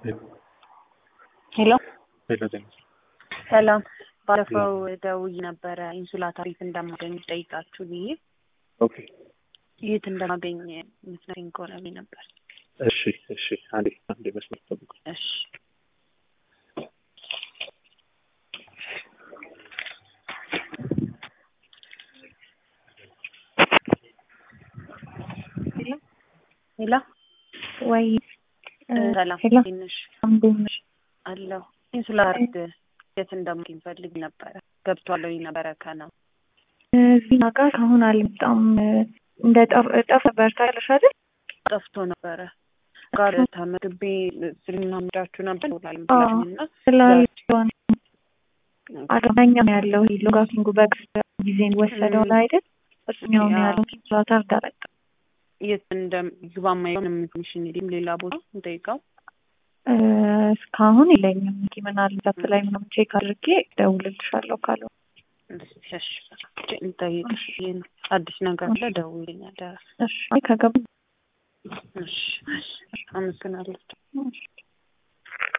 ሄሎ ሄሎ ሰላም። ባለፈው ደውዬ ነበረ ኢንሱላታ ቤት እንደማገኝ ጠይቃችሁ ብዬ። ኦኬ የት እንደማገኝ ምትነግሪኝ ከሆነ ብዬ ነበር። እሺ አንዴ መስመር ጠብቁ። እሺ ሄሎ ወይ ሰላም ሄሎ ትንሽ አምደሽ አለሁ። ኢንሱላታ የት እንደማገኝ ፈልግ ነበረ። ገብቷል ወይ ነበረ ከና እዚህ ጋር አሁን አልመጣም። እንደ ጠፍ በርታለሽ አይደል? ጠፍቶ ነበረ ጋር ተመግቤ ስለምናምዳችሁ ነበር ወላልምጥላኝና ስላልሆነ አገናኛ ነው ያለው። ሎጋቲንጉ በጊዜን ወሰደው ላይ አይደል? እሱኛው ነው ያለው። ዛታር ዳረቅ የት እንደግባማ ይሆን ምንሽን ሌላ ቦታ እንጠይቀው። እስካሁን የለኝም። ምናልባት ላይ ምንም ቼክ አድርጌ ደውልልሻለሁ ካለው እሺ እንጠይቅሽ። አዲስ ነገር አለ ደውልልኝ። እሺ ከገባ እሺ አመሰግናለሁ።